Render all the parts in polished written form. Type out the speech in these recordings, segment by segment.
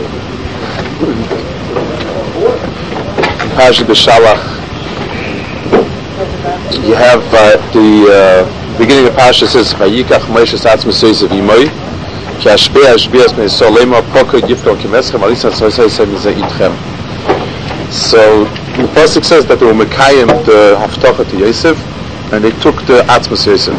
Parashat B'Shalach, you have the beginning of the Parashat says, "Vayikach Moshe atzmos Yosef imoy, ki hashpeh hashbias me'Yisrael lema pokod yiftor kimeschem alisas soisem ze itchem." So the pasuk says that they were mekayim the haftacha to Yosef, and they took the atzmos Yosef.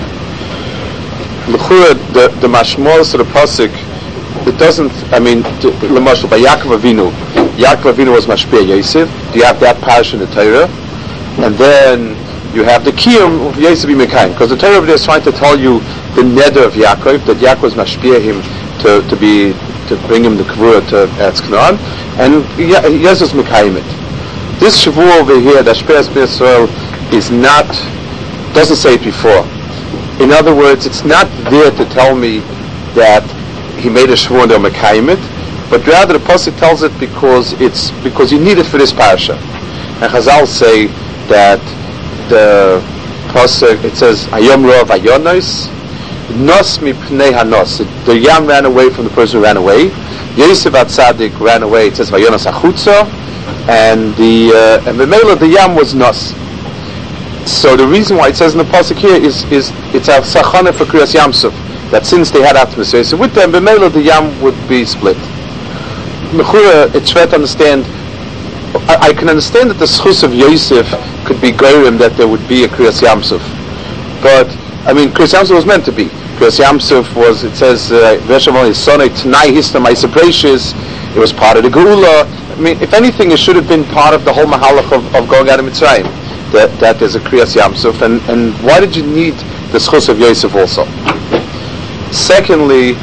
The mashmos of the pasuk, it doesn't. I mean, l'mashal by Yaakov Avinu. Yaakov Avinu was mashpeh Yosef. You have that parasha in the Torah, and then you have the kiyum of Yosef b'mekayim, because the Torah over there is trying to tell you the neder of Yaakov, that Yaakov was mashpeh him to bring him the kavura to Eretz Canaan, and Yosef was mekayim it. This Shavuot over here, that Shpeas B'Yisrael, is not, doesn't say it before. In other words, it's not there to tell me that he made a Shavuot and they're mekayim it, but rather the pasuk tells it because you need it for this parasha. And Chazal say that the pasuk, it says Hayom Lo Vayonos Nos Mipnei Hanos. The yam ran away from the person who ran away. Yosef HaTzadik ran away. It says Vayonos Achutza, and the Memela, the yam was Nos. So the reason why it says in the pasuk here is it's a sachana for Kriyas Yamsuf, that since they had Atzmos Yosef with them, Memela the yam would be split. Mechura, it's fair to understand. I can understand that the schus of Yosef could be goyim, that there would be a Kriyas Yamsuf, but I mean Kriyas Yamsuf was meant to be. Kriyas Yamsuf was, it says Veshavon Sonai Tnai Histam Isaprecious. It was part of the Geula. I mean, if anything, it should have been part of the whole mahalach of going out of Mitzrayim. That there's a Kriyas Yamsuf, and why did you need the schus of Yosef also? Secondly,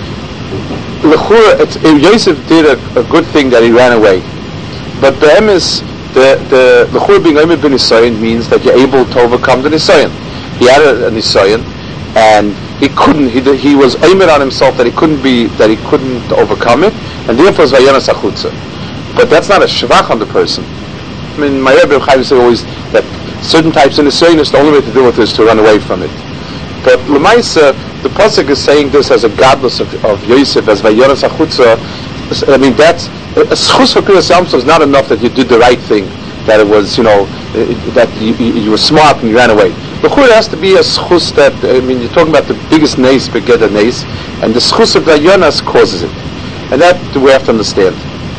Yosef did a good thing that he ran away. But be'emes, the L'chur being Omer ben Nisayon means that you're able to overcome the Nisayon. He had a Nisayon, and he couldn't. He was Omer on himself that he couldn't overcome it, and therefore was Vayonos Achutza. But that's not a shvach on the person. I mean, my Rebbe Chaim said always that certain types of Nisayon is the only way to deal with it is to run away from it. But L'maisa, the pasuk is saying this as a godless of Yosef as Vayonos Achutza. I mean, that's a schus for Kriyas Yamsuf is not enough that you did the right thing, that it was, that you were smart and you ran away. The chur has to be a schus that, I mean, you're talking about the biggest nace, begeder nace, and the schus of Vayonos causes it, and that we have to understand.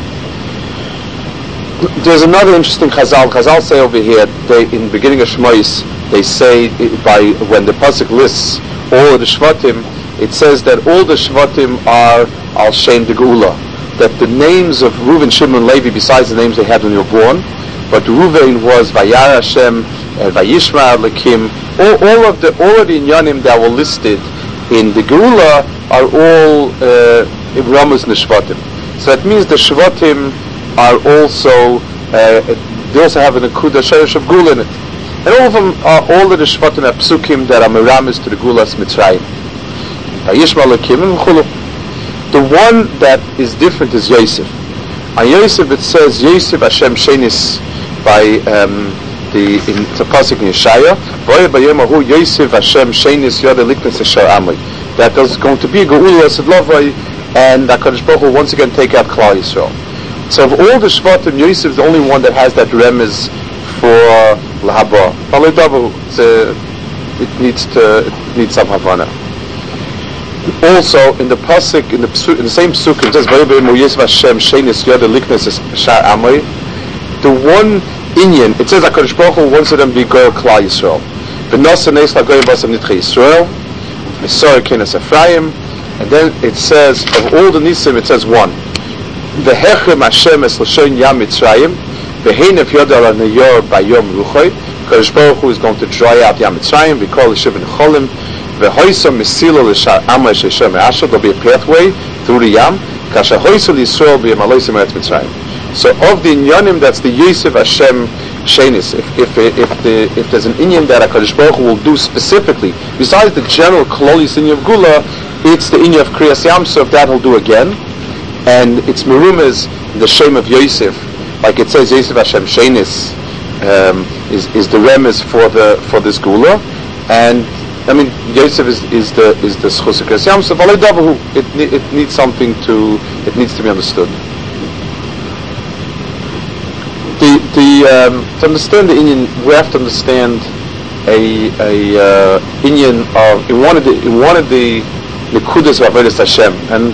There's another interesting Chazal. Chazal say over here, in the beginning of Shmois, they say when the pasuk lists all of the Shvatim, it says that all the Shvatim are al Shem de Geula. That the names of Reuven, Shimon, and Levi, besides the names they had when you were born, but Reuven was Vayar Hashem and Vayishma Lekim. All of the Inyanim that were listed in the Geula are all Ramus Neshvatim. So that means the Shvatim are also they also have an Akuda Sherish of Geula in it, and all of them are all of the Shvatim are Psukim that are Meramis to the Geulas Mitzrayim. Vayishma Lekim and Chulu. The one that is different is Yosef. On Yosef it says Yosef Hashem Shenis by in the pasuk in Yeshaya. Yosef Hashem Shenis Yoda Liknes Asher Amri. That there's going to be a Geula Sedlovai, and that Kadosh Baruch Hu once again take out Klal Yisrael. So of all the Shvatim, Yosef is the only one that has that remez for Lahaba. It needs some Havana. Also, in the pasuk, in the same pasuk, it says, the one inyan, it says, HaKadosh Baruch Hu wants them to be Goyal Klal Yisrael. And then it says, of all the Nisim, it says one. V'hechem Hashem es l'shon yam Mitzrayim, v'heinef yodel ha'neyor bayom ruchoy. HaKadosh Baruch Hu is going to dry out Yam Mitzrayim, v'kol l'shiv v'necholim, there'll be a pathway through the Yam. So of the Inyanim, that's the Yosef Hashem Shenis. If there's an Inyan that HaKadosh Baruch Hu will do specifically, besides the general Klolis Inyan of Gula, it's the Inyan of Kriyas Yamsuf that he'll do again, and it's Merumas, the Shem of Yosef, like it says Yosef Hashem Shenis is the remes for this Gula, and I mean, Yosef is the schus of Kriyas Yamsuf. It needs to be understood. To understand the Inyan, we have to understand a Inyan of in one of the Nekudas of Avodas Hashem, and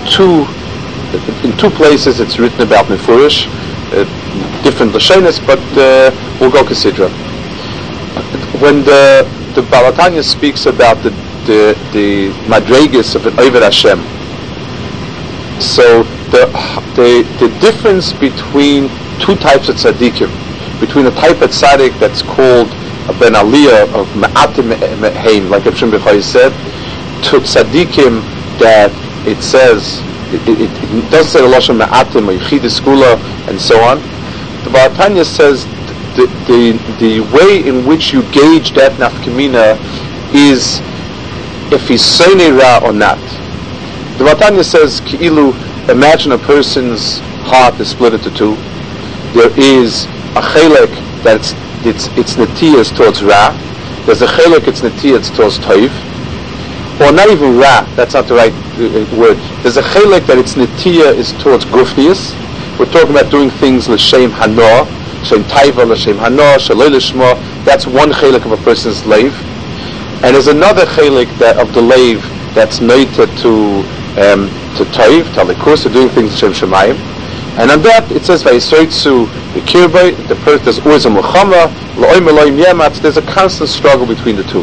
in two places it's written about Mefurish, different Lashonos, but we'll go Kesidra. When the Baal HaTanya speaks about the Madregas of an Oved Hashem, so the difference between two types of tzaddikim, between a type of tzaddik that's called a ben aliyah of ma'atim me'heim, like Reb Shimon Bechai said, to tzaddikim that it says, it doesn't say the lashon ma'atim or yichidus skula and so on. The Baal HaTanya says the way in which you gauge that nafkamina is if he's sonei ra or not. The Baal HaTanya says, Ki'ilu, imagine a person's heart is split into two. There is a chelek that it's netiyas towards ra. There's a chelek it's netiyas towards toiv. Or not even ra, that's not the right word. There's a chelek that its netiyah is towards gufnius. We're talking about doing things l'shem hano, l'shem taiva, l'shem hano, shaloi l'shma. That's one chelek of a person's leiv. And there's another chelek that of the leiv that's noted to toiv, talikus, to doing things l'shem shemayim. And on that it says vayisoitzu the person, there's always a muchama, la'oim eloim yematz. There's a constant struggle between the two.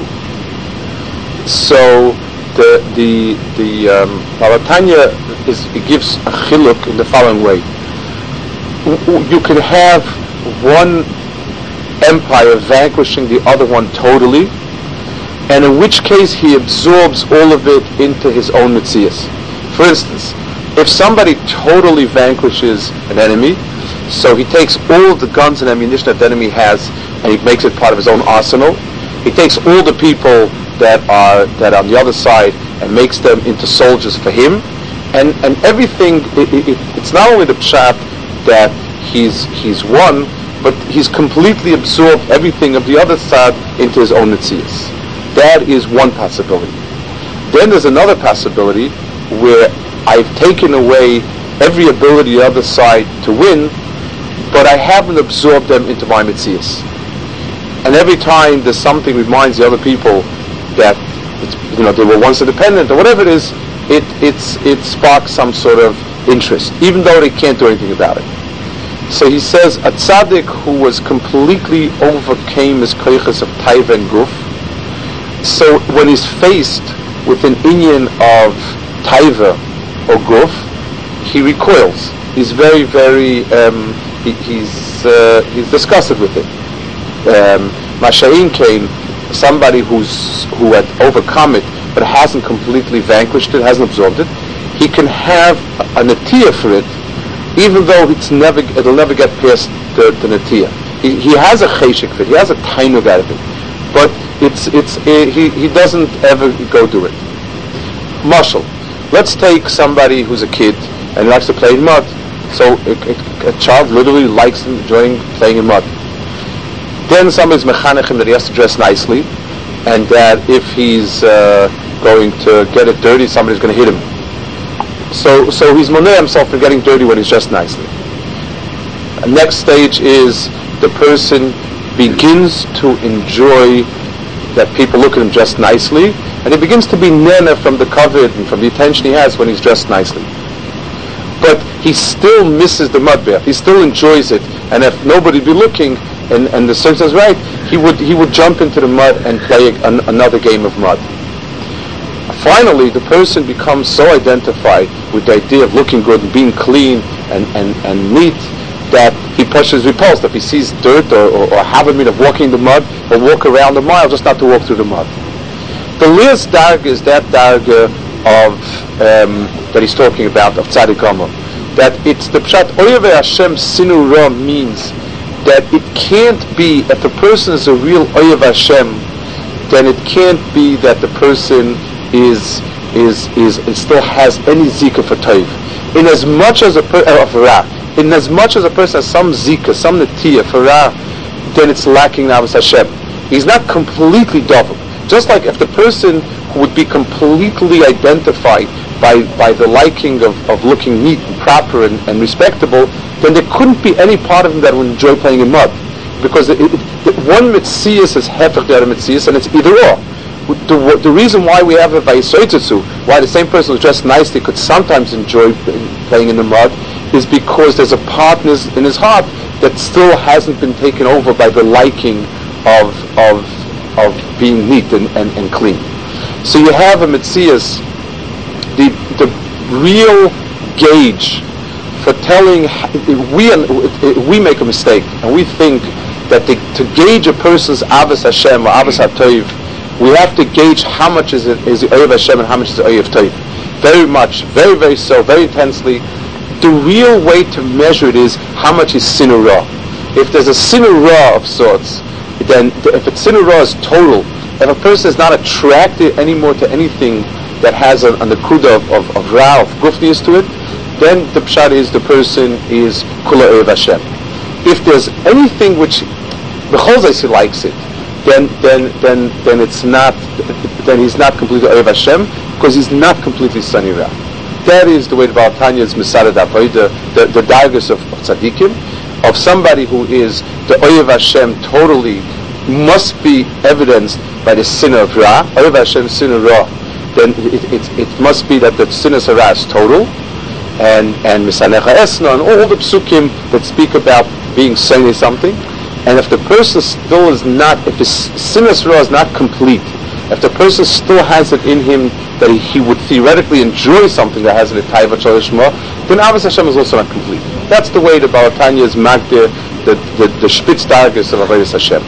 So the Baal HaTanya it gives a chiluk in the following way. You can have one empire vanquishing the other one totally, and in which case he absorbs all of it into his own metzias. For instance, if somebody totally vanquishes an enemy, so he takes all the guns and ammunition that the enemy has and he makes it part of his own arsenal. He takes all the people that are on the other side and makes them into soldiers for him, and everything. It's not only the pshat that he's won, but he's completely absorbed everything of the other side into his own netzias. That is one possibility. Then there's another possibility where I've taken away every ability of the other side to win, but I haven't absorbed them into my metzias. And every time there's something reminds the other people that they were once independent or whatever it is, it sparks some sort of interest, even though they can't do anything about it. So he says a tzaddik who was completely overcame his koiches of taiva and guf. So when he's faced with an inyan of taiva or guf, he recoils. He's very, very he's disgusted with it. Masha'in came, somebody who had overcome it but hasn't completely vanquished it, hasn't absorbed it. He can have a netiyah for it, even though it'll never get past the netiyah. He has a cheshik for it, he has a tainug out of it, but he doesn't ever go do it. Mashal, let's take somebody who's a kid and likes to play in mud. So a child literally likes enjoying playing in mud. Then somebody's mechanech him that he has to dress nicely, and that if he's going to get it dirty, somebody's going to hit him. So he's moneh himself from getting dirty when he's dressed nicely. Next stage is the person begins to enjoy that people look at him dressed nicely, and he begins to be nena from the covet and from the attention he has when he's dressed nicely. But he still misses the mud bath. He still enjoys it, and if nobody be looking, and the circumstance is right, he would jump into the mud and play another game of mud. Finally, the person becomes so identified with the idea of looking good and being clean and neat that he pushes repulsed. If he sees dirt or habit of walking in the mud, he'll walk around a mile just not to walk through the mud. The last darga is that darga of that he's talking about of Tzaddik Gomor. That it's the pshat Oyeve Hashem Sinu Ra means that it can't be, if the person is a real Oyev Hashem, then it can't be that the person is still has any zika for toiv. In as much as a person has some zika, some netiyah for ra, then it's lacking Navas Hashem. He's not completely double. Just like if the person would be completely identified by the liking of looking neat and proper and respectable, then there couldn't be any part of him that would enjoy playing in mud. Because one mitzias is hefech the other mitzias, and it's either or. The reason why we have a vayisoitetsu, why the same person who's dressed nicely could sometimes enjoy playing in the mud, is because there's a part in his heart that still hasn't been taken over by the liking of being neat and clean. So you have a mitzias, the real gauge for telling. We make a mistake, and we think that to gauge a person's avos Hashem or avos HaTov, we have to gauge how much is the Oyev Hashem and how much is the Oyev Tov. Very much, very, very so, very intensely. The real way to measure it is how much is sinur ra. If there's a sinur ra of sorts, then if it's sinur ra is total, if a person is not attracted anymore to anything that has an kuda of ra, of gufnius to it, then the pshat is the person is kula Oyev Hashem. If there's anything which b'chol likes it, then it's not. Then he's not completely Oyev Hashem because he's not completely Sani Ra. That is the way the Baal Tanya is Mesarad Avodah, the dargus of tzaddikim, of somebody who is the Oyev Hashem totally must be evidenced by the sin of Ra. Oyev Hashem sin of Ra. Then it must be that the sin of Ra is total, and Misanecha Esna and all the psukim that speak about being Sani something. And if the person still is not, if his sinus ra is not complete, if the person still has it in him that he would theoretically enjoy something that has it in Taiva Cholishma, then Avos Hashem is also not complete. That's the way the Baal Tanya is magdir, the spitz dargus of Avodas Hashem.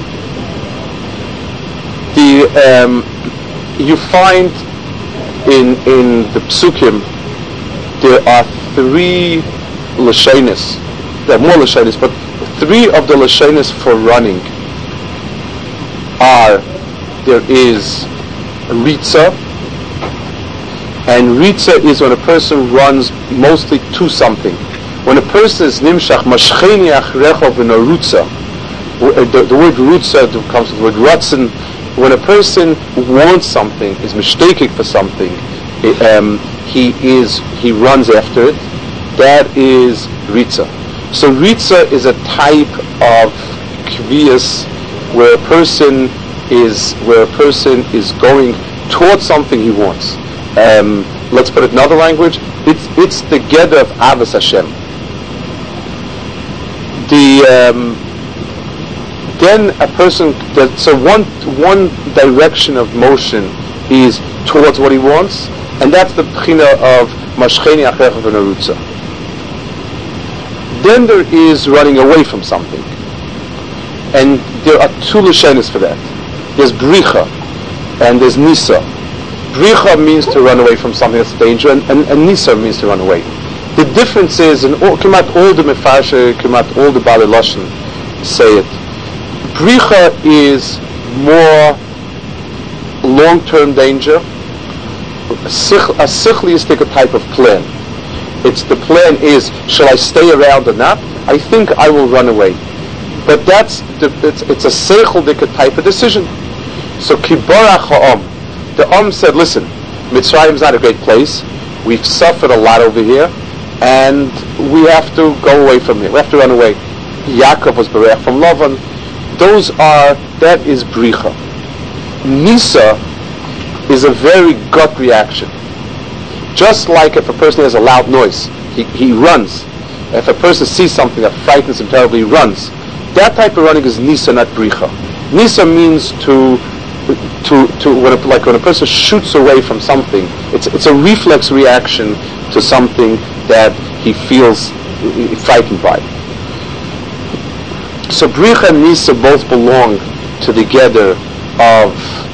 You find in the psukim there are 3 lashonis. There are more lashonis, but 3 of the lashonis for running are, there is ritza, and ritza is when a person runs mostly to something. When a person is nimshach, mashcheni achrechov v'norutza, the word rutza comes from the word ratzin. When a person wants something, is mishtakik for something, he runs after it. That is ritza. So ritza is a type of kviyas where a person is going towards something he wants. Let's put it in another language. It's the gather of avos Hashem. Then a person. So one direction of motion is towards what he wants, and that's the bchina of mashcheni achecha v'nerutza. Then there is running away from something, and there are 2 lashonis for that. There's bricha and there's nisa. Bricha means to run away from something that's danger, and nisa means to run away. The difference is, in Kemat all the Mefarshe, Kemat all the Bali Lashon say it. Bricha is more long-term danger. A sichliistic type of plan. It's the plan is, shall I stay around or not? I think I will run away. But it's a seichel type of decision. So kibarach ha'am. The said, listen, Mitzrayim is not a great place. We've suffered a lot over here, and we have to go away from here. We have to run away. Yaakov was berech from Lavan. That is bricha. Nisa is a very gut reaction. Just like if a person has a loud noise, he runs. If a person sees something that frightens him terribly, he runs. That type of running is nisa, not bricha. Nisa means when a person shoots away from something, it's a reflex reaction to something that he feels frightened by. So bricha and nisa both belong to the gather of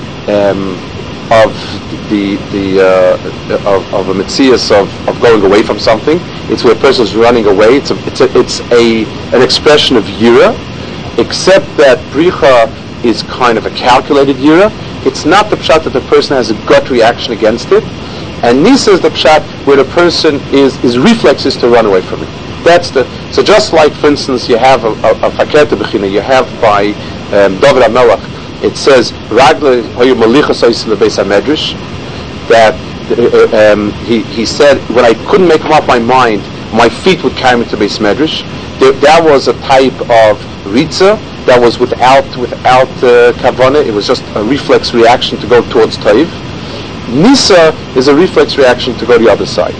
a metzias of going away from something. It's where a person is running away. It's an expression of yira, except that bricha is kind of a calculated yira. It's not the pshat that the person has a gut reaction against it, and nisa is the pshat where the person is reflexes to run away from it. So just like, for instance, you have a fakerte bechina, you have by David HaMelech, it says Ragle Hoyu Malicha Sois LeBeis HaMedrash, that he said, when I couldn't make up my mind, my feet would carry me to Beis Medrash. That was a type of ritza that was without kavanah. It was just a reflex reaction to go towards Toiv. Nisa is a reflex reaction to go the other side.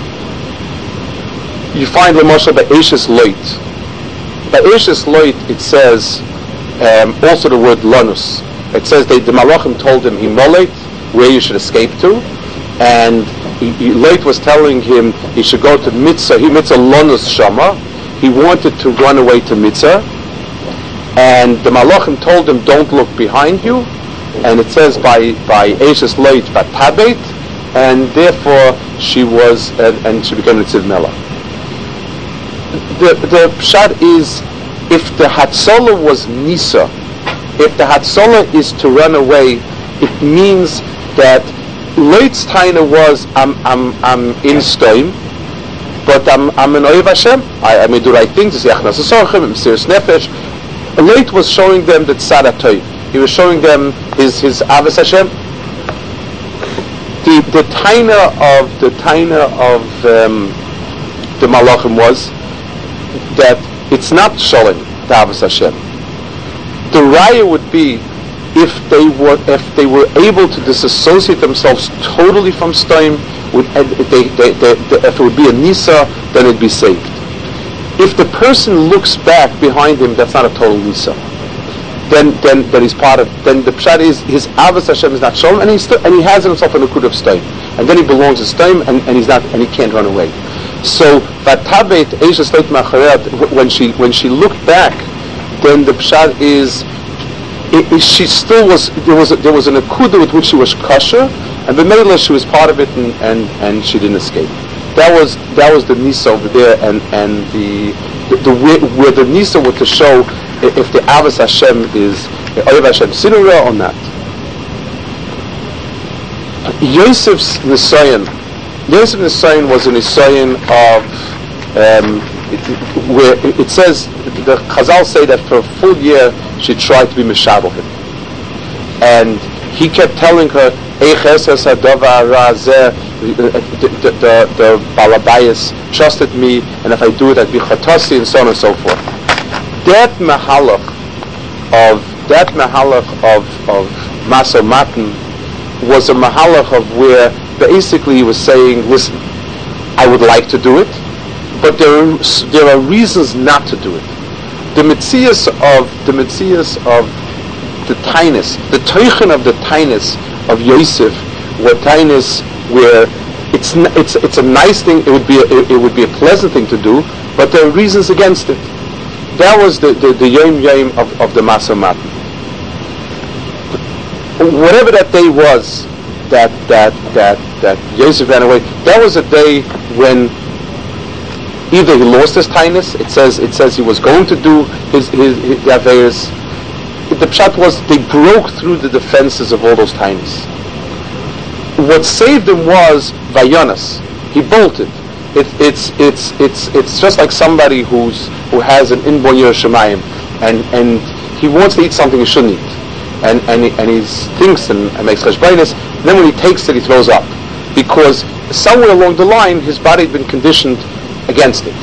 You find Lamashal by Eishes Loit. By Eishes Loit it says also the word Lanus. It says the Malachim told him Himolet, where you should escape to, and Loit was telling him he should go to Mitzah. He Mitzah Lanus Shama. He wanted to run away to Mitzah, and the Malachim told him, don't look behind you. And it says by Eishes Loit Batabet, and therefore she was and she became Nitziv Mela. The pshat is, if the Hatzalah was Nisa, if the Hatzalah is to run away, it means that Loit's taina was I'm in Stoim, but I'm an Oyev Hashem. I may do right things. I'm serious nefesh. Loit was showing them that Tzad HaTov. He was showing them his Avos Hashem. The taina of the Malachim was that it's not Sholem, the Avos Hashem. The raya would be if they were able to disassociate themselves totally from Stoim. If it would be a Nisa, then it'd be saved. If the person looks back behind him, that's not a total Nisa. Then he's part of. Then the pshat is his Avos Hashem is not Sholem, and he has in himself a Nukud of Stoim, and then he belongs to Stoim, and he's not, and he can't run away. So Vatabet Eishes Loit Macharet, when she looked back, then the pshat is she still was there was an akuda with which she was kosher, and b'meila she was part of it, and she didn't escape. That was the Nisa over there, and the where the Nisa were to show if the Avos Hashem is Oyev Hashem Sinura or not. Yosef's Nisayon was a Nisayon of where it says the Chazal say that for a full year she tried to be Mishabel him, and he kept telling her, the Balabayas trusted me, and if I do it, I'd be Chatasi, and so on and so forth. That mahalach of Maso Matan was a mahalach of where basically he was saying, listen, I would like to do it, but there are reasons not to do it. The mitzias of the tainus, the teichen of the tainus of Yosef, were tainus where it's a nice thing. It would be a pleasant thing to do, but there are reasons against it. That was the yom of the Maso Matan. Whatever that day was that Yosef ran away, that was a day when either he lost his tainus. It says he was going to do his affairs. The pshat was they broke through the defenses of all those tainus. What saved him was Vayonas. He bolted. It's just like somebody who has an inborn Yiras Shamayim, and he wants to eat something he shouldn't eat, and he thinks and makes cheshbonos. Then when he takes it, he throws up, because somewhere along the line his body had been conditioned against it.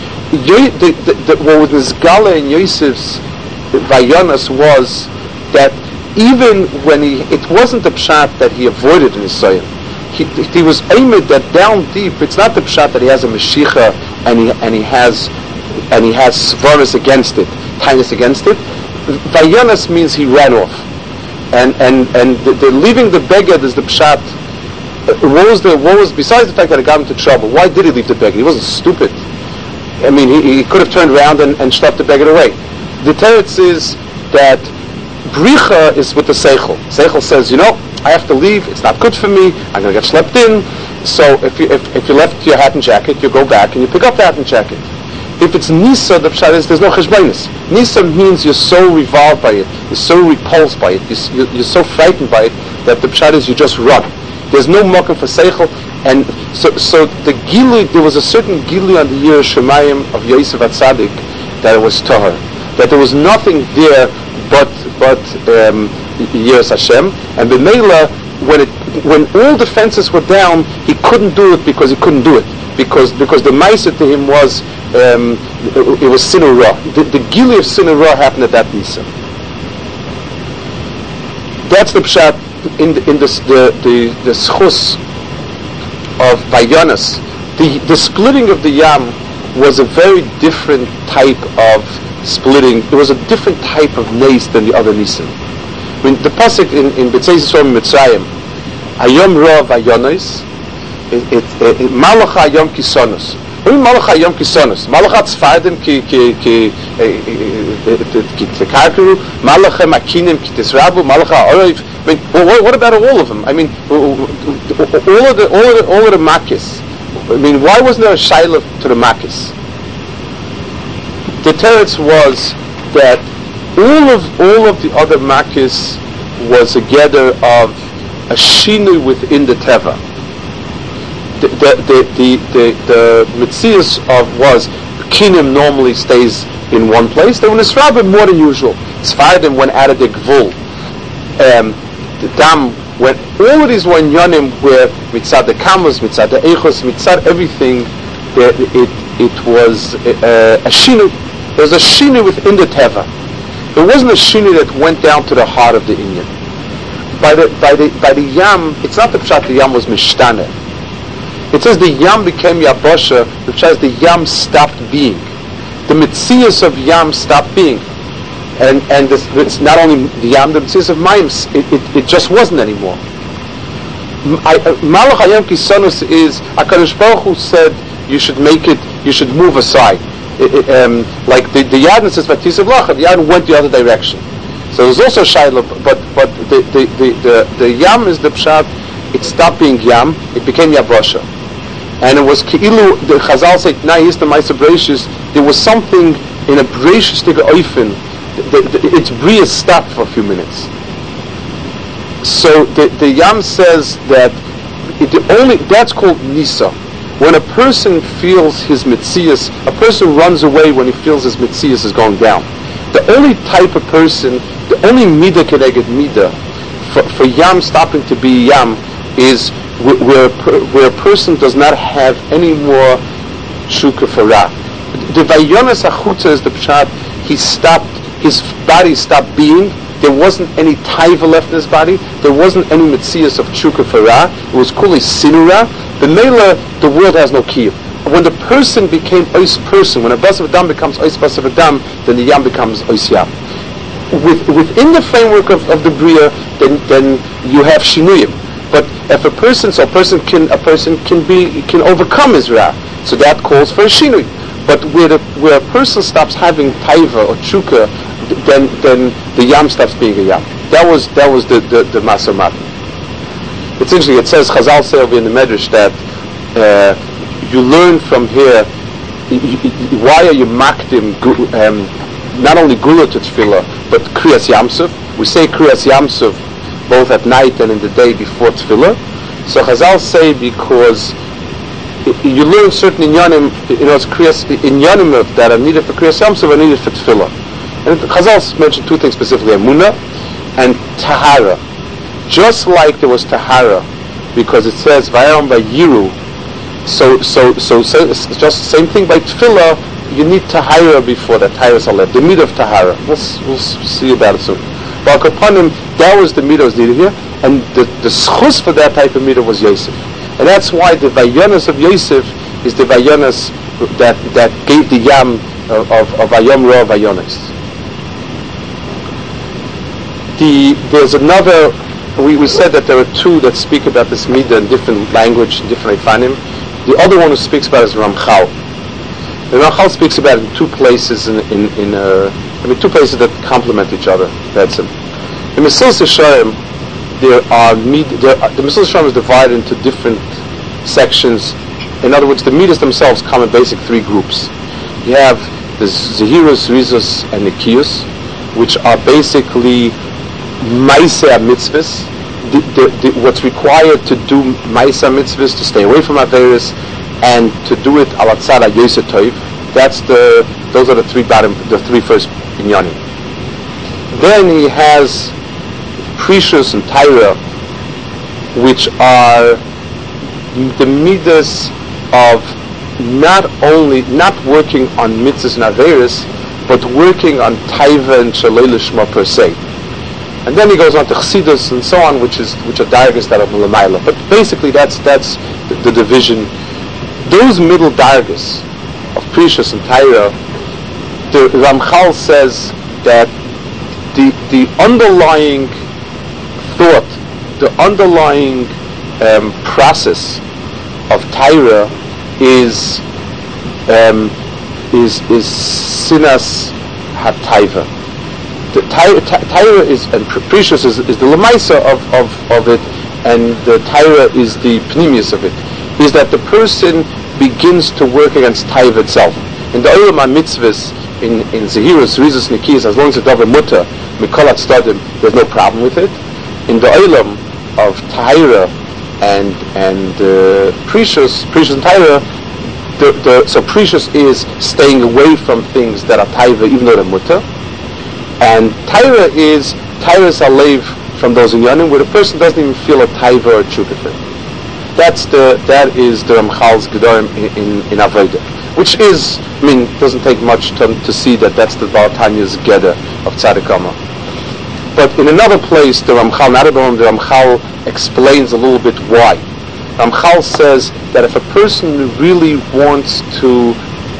What was Gala in Yosef's Vayonas was that even when it wasn't the pshat that he avoided in his soil. He was aimed that down deep. It's not the pshat that he has a meshicha and he has svaras against it, tainus against it. Vayonas means he ran off, and the leaving the beged is the pshat. What was besides the fact that it got him into trouble? Why did he leave the beged? He wasn't stupid. I mean, he could have turned around and schlepped the beged away. The teretz is that bricha is with the seichel. Seichel says, I have to leave. It's not good for me. I'm going to get schlepped in. So if you left your hat and jacket, you go back and you pick up the hat and jacket. If it's Nisa, the pshat is there's no cheshbonos. Nisa means you're so revolved by it, you're so repulsed by it, you're so frightened by it that the pshat is you just run. There's no mokum for seichel, and so the gilui, there was a certain gilui on the Yiras Shamayim of Yosef HaTzadik that it was tahor, that there was nothing there but Yiras Hashem, and b'meila when when all the fences were down, he couldn't do it because he couldn't do it. Because the Maisa to him was, it was Sinur Ra. The Gili of Sinur Ra happened at that Nisa. That's the Pshat in the schus of Vayonas. The splitting of the Yam was a very different type of splitting. It was a different type of Nes than the other Nisim. I mean, the pasuk in B'tzei Yisrael Mitzrayim, Hayom Ra Vayonos, Malacha Hayom Kisonos. What do you mean Malacha Hayom Kisonos? Malacha Tzfardim ki Tekarkuru, Malacha Makinim ki Tisrabu, Malacha Orev. I mean, what about all of them? I mean, all of the Makis. I mean, why wasn't there a Shaila to the Makis? The teretz was that all of the other Makis was a gather of a shinu within the teva. The mitzias of was kinim normally stays in one place. They were nisrabim more than usual. Tzfardim went out of the gvul. The dam went. All of these were yonim where mitzad the kamas, mitzad the echos, mitzad everything. It was a shinu. There was a shinu within the teva. It wasn't a shinu that went down to the heart of the inyan. By the yam, it's not the pshat the yam was mishtane. It says the yam became yabosha, which says the yam stopped being. The mitzias of yam stopped being. And it's not only the yam, the mitzias of mayim, it just wasn't anymore. Malach hayom kisonus is, HaKadosh Baruch Hu said you should move aside. Like the Yadin says, the Yadin went the other direction. So there's also Shaila, but the Yam is the Pshat, it stopped being Yam, it became Yabosha. And it was Ki'ilu, the Chazal said, Na'is the Maisa Breishis, there was something in a Breishis Tigga Oifen, its Bria stopped for a few minutes. So the Yam says that that's called Nisa. When a person feels his mitzias, a person runs away when he feels his mitzias is going down. The only type of person, the only midah keneged midah, for yam stopping to be yam, is where a person does not have any more shuka for ra. The vayonas achutza is the pshat. He stopped, his body stopped being. There wasn't any taiva left in his body. There wasn't any mitzias of shuka for ra. It was called sinura. The Mela, the world has no kiyum. When the person became ois person, when a basav adam becomes ois basav adam, then the yam becomes ois yam. Within the framework of the bria, then you have shinuyim. But if a person can overcome his ra, so that calls for a shinui. But where a person stops having taiva or chuka, then the yam stops being a yam. That was the masamat. It's interesting. It says Chazal say over in the Medrash that you learn from here. Why are you makdim not only gula to tefillah but kriyas yamsuf? We say kriyas yamsuf both at night and in the day before tefillah. So Chazal say because you learn certain inyanim, it's kriyas inyanim that are needed for kriyas yamsuf are needed for tefillah. And Chazal mentioned two things specifically: emunah and tahara. Just like there was tahara, because it says Vayam Vayiru. So it's just the same thing by tefillah. You need tahara before that. Tahara salat, the midah of tahara. We'll see about it soon. But upon him, that was the midah was needed here, and the schus for that type of midah was Yosef, and that's why the vayonas of Yosef is the vayonas that gave the yam of Vayam Ra Vayonas. There's another. We said that there are two that speak about this midah in different language, in different ifanim. The other one who speaks about it is Ramchal. The Ramchal speaks about it in two places two places that complement each other. That's it. In Mesilas Yesharim, the Mesilas Yesharim is divided into different sections. In other words, the midas themselves come in basic three groups. You have the Zehirus, Rizos, and Nikiyus, which are basically Maiseh mitzvahs, what's required to do Maiseh mitzvahs, to stay away from Averis, and to do it al tzara Yoseh Tov. Those are the three first inyanim. Then he has Precious and Tyra, which are the midas of not working on mitzvahs and averis, but working on taiva and shalei lishma per se. And then he goes on to chassidus and so on, which are dargas that are l'mayla. But basically, that's the division. Those middle dargas of Prishus and Taira, the Ramchal says that the underlying thought, the underlying process of Taira is sinas hataiva. The Taira is, and Precious is the lemaisa of it, and the Taira is the pnimius of it. Is that the person begins to work against Taiva itself. In the Olam HaMitzvahs, in Zehirus, Rizus, Nikiyas, as long as it's Dover Mutter, Mikolat Stadim, there's no problem with it. In the Olam of Taira and Precious and Taira, so Precious is staying away from things that are Taiva, even though they're Mutter. And Taira is Alev from those inyanim, where the person doesn't even feel a Taiva or a Chukifim. That is the Ramchal's Gedorim in Avodah, which is, doesn't take much to see that that's the Baal Tanya's Geder of Tzaddik Amma. But in another place, the Ramchal explains a little bit why. Ramchal says that if a person really wants to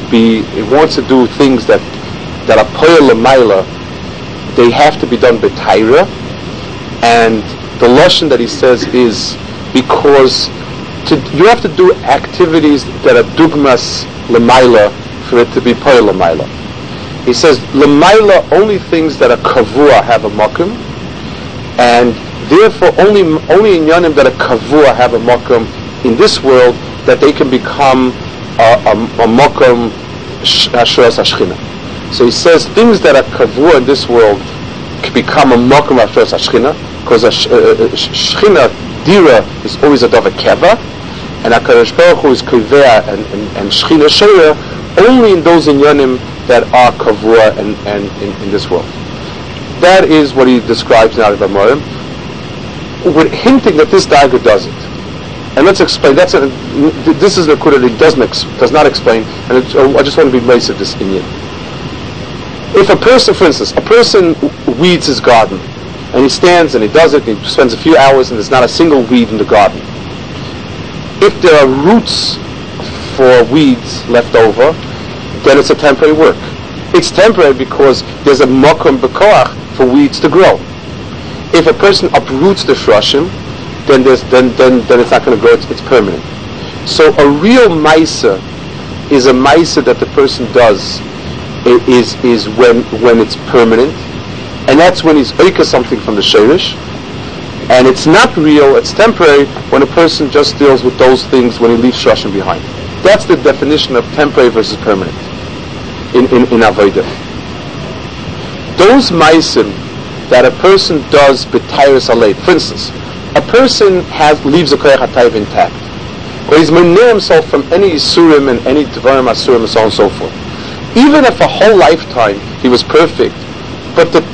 do things that are poyel l'mayla, they have to be done b'taira, and the lashon that he says is because you have to do activities that are dugmas l'mayla for it to be poyel l'mayla. He says l'mayla, only things that are kavua have a makom, and therefore only inyanim that are kavua have a makom in this world, that they can become a makom ashras hashchina. So he says things that are kavua in this world can become a makom ashras hashchina, because shchina dira is always a davar keva, and HaKadosh Baruch Hu is kaveh and shchina sheira only in those inyanim that are kavua and in this world. That is what he describes in Arei B'Morim, with hinting that this Daiga does it. And let's explain. This is the Kudah that he does not explain, and I just want to be nice of this inyan. If a person, for instance, weeds his garden, and he stands and he does it, and he spends a few hours and there's not a single weed in the garden. If there are roots for weeds left over, then it's a temporary work. It's temporary because there's a makom b'koach for weeds to grow. If a person uproots the shroshim, then it's not going to grow. It's permanent. So a real maisa is a maisa that the person does is when it's permanent, and that's when he's oika something from the shirish. And it's not real, it's temporary when a person just deals with those things when he leaves shroshim behind. That's the definition of temporary versus permanent in Avodah. Those maisim that a person does b'tairis aleid, for instance, a person leaves a koyach hatayv intact, or he's meneh himself from any isurim and any dvarim asurim and so on and so forth. Even if a whole lifetime he was perfect, but the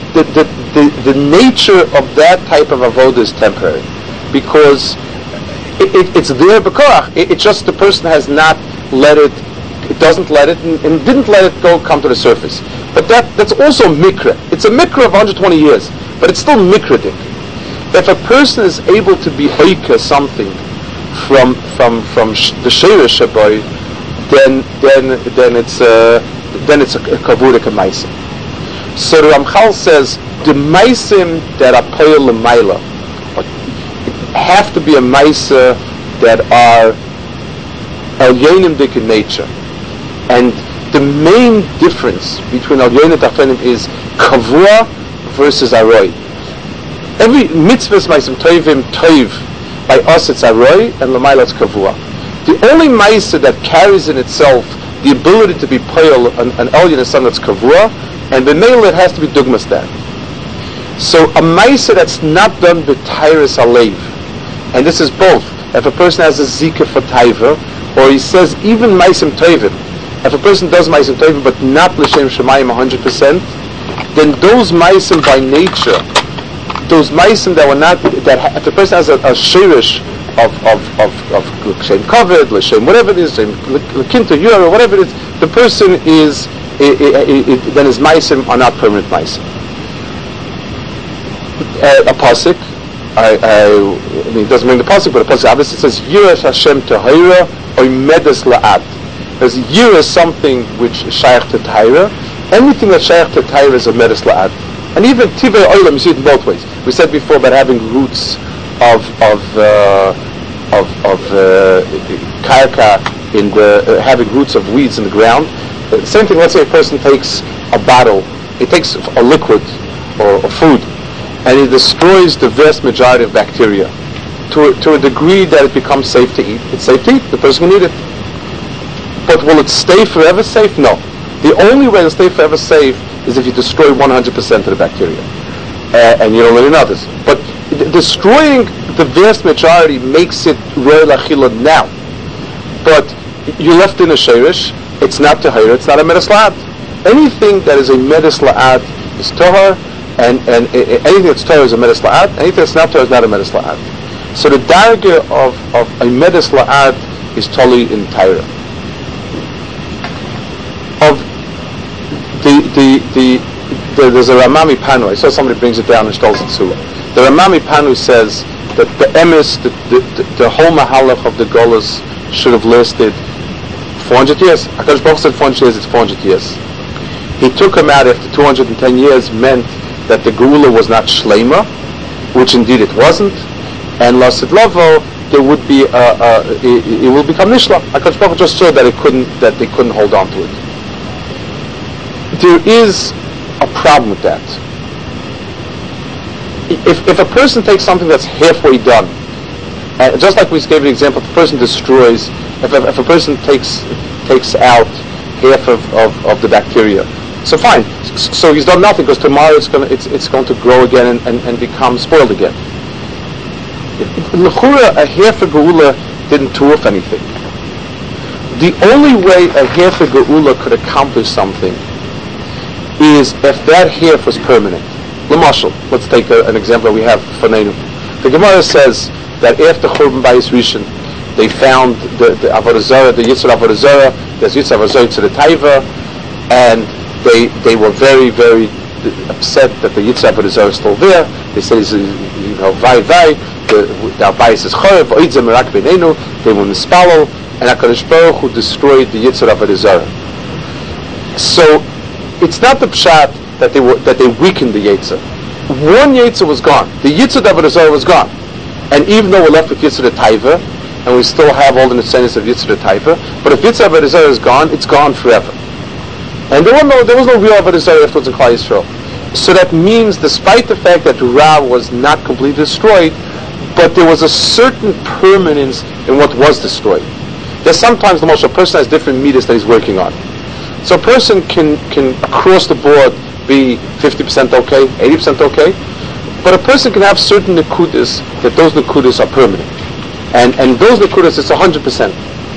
nature of that type of avodah is temporary, because it's there b'koach. It's just the person has not let it. It doesn't let it and didn't let it come to the surface. But that's also mikra. It's a mikra of 120 years, but it's still mikradik. If a person is able to be oika something from the sheirish shaboy, then it's a kavudik maisa. So the Ramchal says the maisim that are poyel l'mayla have to be a maisa that are elyonim dik in nature, and the main difference between elyonim and tachtonim is kavua versus aroi. Every mitzvahs maisim toivim toiv, by us it's aroi and l'mayla it's kavua. The only maisa that carries in itself the ability to be poyel an elyon is something that's kavua, and b'meila it has to be dugmas that. So a maisa that's not done b'tairis alev, and this is both. If a person has a zika for taiva, or he says even maisim toivim, if a person does maisim toivim but not l'shem shemayim 100%, then those maisim by nature those meisim that were not, if the person has a shirish of shem kavod, l'shem whatever it is, shem l'kinta yura, whatever it is, the person is then his meisim are not permanent meisim. A pasuk, I mean, it doesn't mean the pasuk, but a pasuk obviously says Yiras Hashem Tahira or Medes La'ad. Because Yira is something which is shaykh to Tahira. Anything that's shaykh to Tahira is a Medes La'ad. And even Tivei Olam, you see it in both ways. We said before about having roots of karka in the having roots of weeds in the ground. Same thing. Let's say a person takes a bottle, he takes a liquid or food, and he destroys the vast majority of bacteria to a degree that it becomes safe to eat. It's safe to eat. The person can eat it. But will it stay forever safe? No. The only way to stay forever safe is if you destroy 100% of the bacteria. And you don't let in others. But destroying the vast majority makes it rare lachila now. But you left in a shirish, it's not tahir, it's not a medes la'ad. Anything that is a medes la'ad is tahar, and anything that's tahar is a medes la'ad, anything that's not tahar is not a medes la'ad. So the darga of a medes la'ad is totally in tahira. There's a Ramami Panu. I saw somebody brings it down in Shtolz Tzula. The Ramami Panu says that the emes, the whole mahalach of the Golas should have lasted 400 years. HaKadosh Baruch said 400 years, it's 400 years. He took him out after 210 years, meant that the Geula was not Shlema, which indeed it wasn't, and Lasid Lavo, there would be it will become Nishla. HaKadosh Baruch just saw that they couldn't hold on to it. There is a problem with that. If a person takes something that's halfway done, just like we gave an example, if a person destroys, if a person takes out half of the bacteria, so fine. So he's done nothing, because tomorrow it's going to grow again and become spoiled again. L'chura, a half a geula didn't turf anything. The only way a half a geula could accomplish something is if that half was permanent. L'mashal, let's take an example that we have for Neinu. The Gemara says that after Churban Bayis Rishon, they found the Avodah Zarah, the Yitzhak Avodah Zarah, there's Yitzhak Avodah Zarah to the Taiva, and they were very, very upset that the Yitzhak Avodah Zarah is still there. They said, vai, the Bayis is Chorev, Oidzem Merak B'neinu, they were Mispalel, and HaKadosh Baruch Hu destroyed the Yitzhak Avodah Zarah. So, it's not the pshat that they weakened the Yitzhak. One Yitzhak was gone. The Yitzhak Avodah Zarah was gone. And even though we're left with Yitzhak Taiva, and we still have all the descendants of Yitzhak Taiva, but if Yitzhak Avodah Zarah is gone, it's gone forever. And there was no real Avodah Zarah afterwards in Klal Yisrael. So that means, despite the fact that Ra was not completely destroyed, but there was a certain permanence in what was destroyed. There's sometimes the most a person has different meters that he's working on. So a person can across the board be 50% okay, 80% okay, but a person can have certain nekudas that those nekudas are permanent, and those nekudas it's 100%.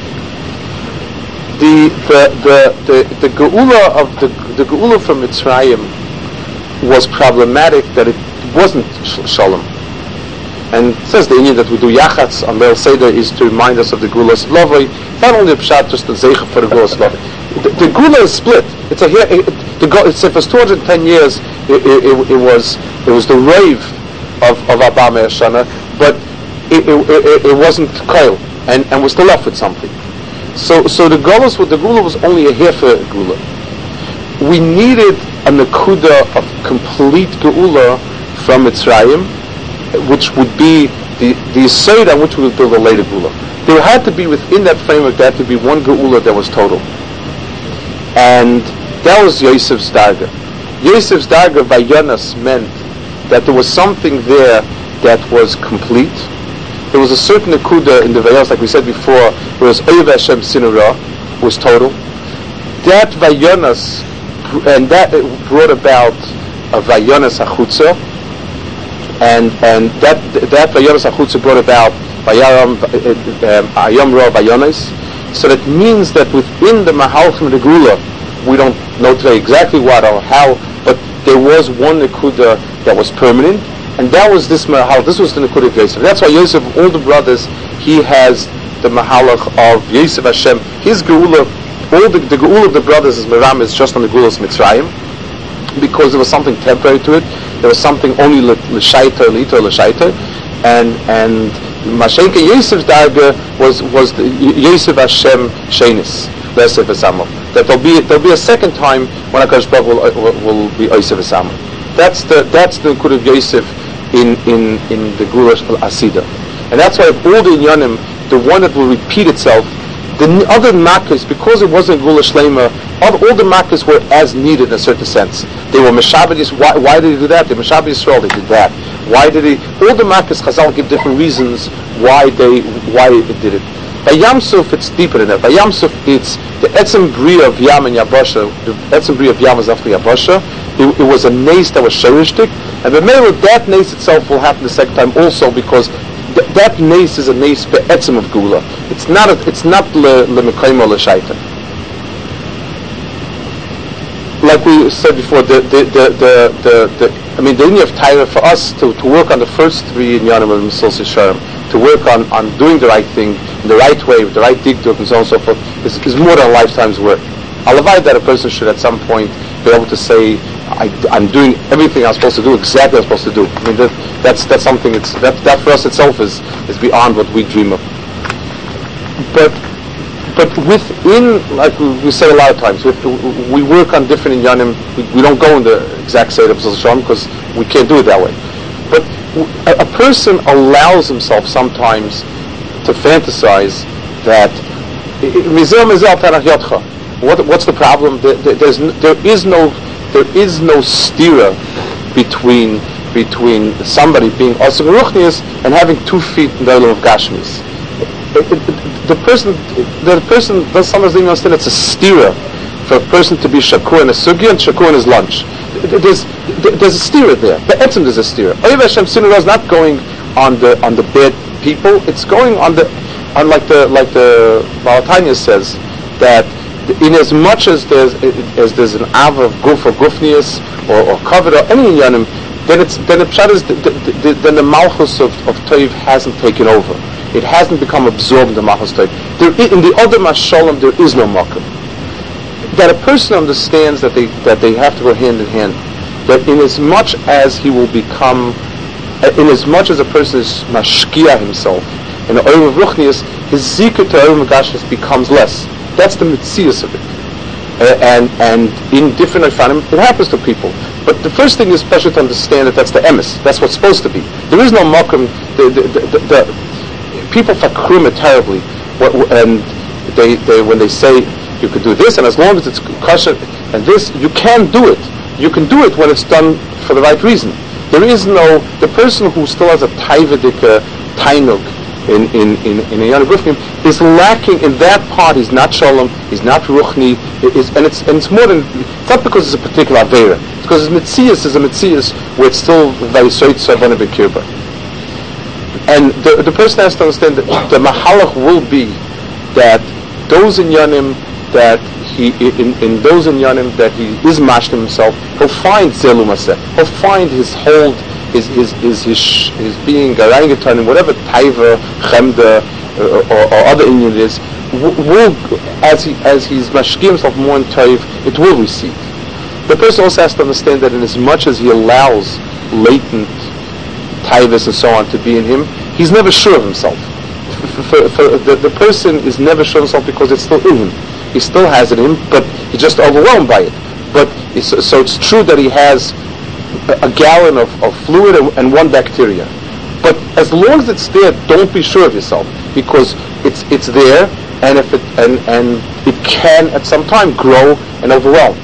The geula of the geula from Mitzrayim was problematic that it wasn't shalom, and it says the Indian that we do yachatz on Leil Seder is to remind us of the geula of Lavoi. Not only a pshat, just the zeicha for the geula of Lavoi. The geula is split. It said for 210 years it was the rave of Abba Meir Shana, but it wasn't koil, and we're still left with something. So the geula was only a half a geula. We needed a nekuda of complete geula from Mitzrayim, which would be the yesod on which we would build a later geula. There had to be within that framework, there had to be one geula that was total. And that was Yosef's darga. Yosef's darga by Yonas meant that there was something there that was complete. There was a certain nekuda in the Vayos, like we said before, where it was Oyev Hashem Sinura, was total. That Vayonas, and that brought about a Vayonas Achutza, and that Vayonas Achutza brought about Ayom Ra Vayonas. So that means that within the Mahalchim of the Geula, we don't know today exactly what or how, but there was one nekuda that was permanent, And that was this Mahalach. This was the Nekud of Yosef. That's why Yosef, all the brothers, he has the Mahalach of Yosef Hashem. His Geula, all the Geula of the brothers is Meram is just on the Geulas Mitzrayim, because there was something temporary to it. There was something only l'shaita, l'ito, l'shaita, and Mashenka Yosef's Darga was the Yosef Hashem Shenis, Yosef Esamo. That there'll be a second time when HaKadosh Baruch will be Yosef Esamo. That's the Nekud of Yosef in the Gula Asida, and that's why of all the Inyanim, the one that will repeat itself. The other makkahs, because it wasn't Gula Shlema, all the makkahs were as needed in a certain sense. They were Meshabed. Why did he do that? They Meshabed Yisrael. They did that. Why did he? All the makkahs, Chazal give different reasons why it did it. By Yam Suf, it's deeper than that. By Yam Suf, it's the Etzem Bria of Yam and Yabasha. The Etzem Bria of Yam is after Yabasha. It was a nace that was sherishtik, and the matter of that nace itself will happen the second time also, because that nace is a nace be'etzem of Gula. It's not le'mekayim or le'shaitan. Like we said before, the idea of Torah for us to work on the first three inyanim of Mesillas Yesharim, to work on doing the right thing in the right way with the right dikduk and so on and so forth, is more than a lifetime's work. I'll avoid that a person should at some point be able to say, I'm doing everything I'm supposed to do, exactly what I'm supposed to do. I mean, that's something. That for us itself is beyond what we dream of. But within, like we say a lot of times, we work on different inyanim. We don't go in the exact state of Mesillas Yesharim because we can't do it that way. But a person allows himself sometimes to fantasize that what's the problem? There is no stira between somebody being Asur Ruchnius and having 2 feet in the Olam of Gashmis. The person does sometimes even understand it's a stira for a person to be shakur in a sugya and shakur in his lunch. There's a stira there. The etzem there's a stira. Oyev Hashem Sinura is not going on the bad people. It's going on like the Balatanya says, that in as much as there's an av of guf or gufnius or covet or any inyanim, then the pshat is then the malchus of toiv hasn't taken over. It hasn't become absorbed in the malchus toiv. In the other mashalom there is no makom. That a person understands that they have to go hand in hand. That in as much as he will become, in as much as a person is mashkia himself in the oil of ruchnius, his zikr to oil of gashmis becomes less. That's the mitzias of it. And in different ifanim, it happens to people. But the first thing is special to understand that that's the emes. That's what's supposed to be. There is no makom. The people fakrum it terribly, and they when they say you could do this, and as long as it's kosher and this, you can do it. You can do it when it's done for the right reason. There is no, the person who still has a taivadik tainuk in a Yana Rufnim is lacking in that part. He's not shalom, he's not ruchni, and it's more than, it's not because it's a particular avera, it's because his mitzias is a mitzias where it's still very soit savana bekirba. And the person has to understand that the mahalach will be that those inyanim that he in those inyanim that he is mashlim himself, he'll find zelumaseh, he'll find his hold, his being orangutan in whatever taiva, chemda, or other inyan it is, will as he's mashkim himself more in taiv, it will receive. The person also has to understand that in as much as he allows latent taivas and so on to be in him, he's never sure of himself. The person is never sure of himself because it's still in him. He still has it in him, but he's just overwhelmed by it. But so it's true that he has a gallon of fluid and 1 bacteria. But as long as it's there, don't be sure of yourself, because it's there, and if it can at some time grow and overwhelm.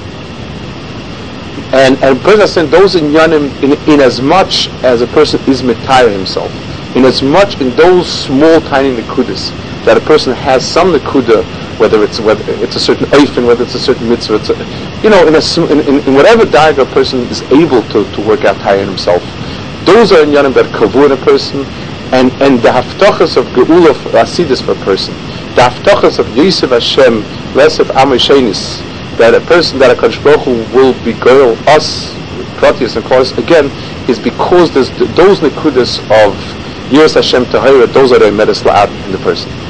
And person those in yanim in as much as a person is mitayr himself, in as much in those small tiny nekudas that a person has some nekuda, whether it's a certain eifin, whether it's a certain mitzvah, in whatever diagram a person is able to work out higher in himself. Those are inyanim that kavur in a person, and the haftachas of geula of asidus for a person, the haftachas of Yosef Hashem, less of Amoshenis, that a person that a HaKadosh Baruch Hu will be girl us, Proteus, and of course again is because there's those nekudas of Yiras Hashem Tahira, those are the Emedes La'at in the person.